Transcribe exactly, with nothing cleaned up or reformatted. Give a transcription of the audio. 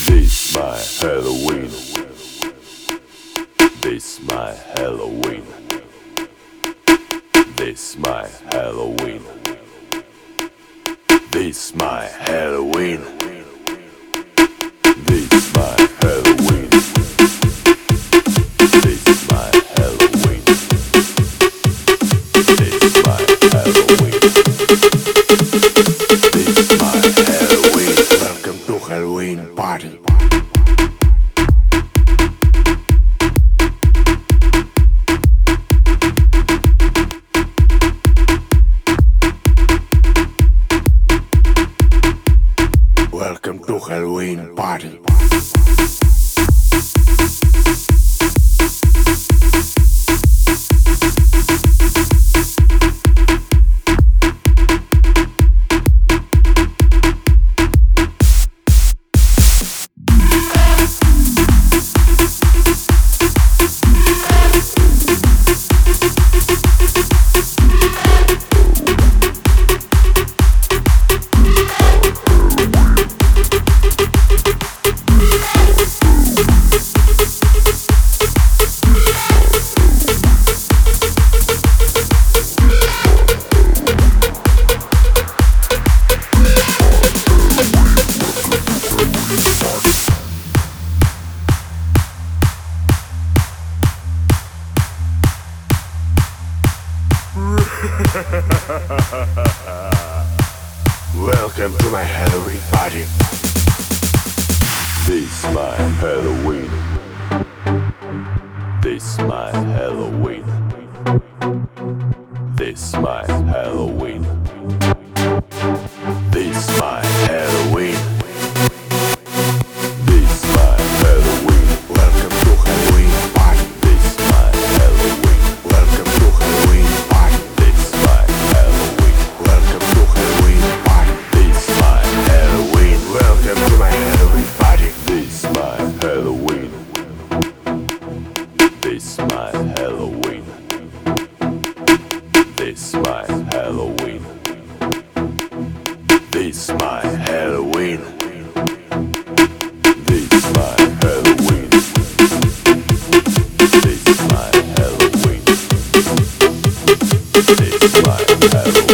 This my Halloween. This my Halloween. This my Halloween. This my Halloween. This my Halloween. This my Halloween. This my Halloween. This my Halloween. Welcome to Halloween party. Welcome to Halloween party. Welcome to my Halloween party. This my Halloween. This my Halloween. This my Halloween. This my Halloween. This my Halloween. Welcome to Halloween party. This my Halloween. Welcome to Halloween party. This my Halloween. Welcome to Halloween party. This my Halloween. Welcome to my Halloween party. This my Halloween. This my Halloween. This my Halloween. This my Halloween. This my Halloween. This my Halloween. This my Halloween.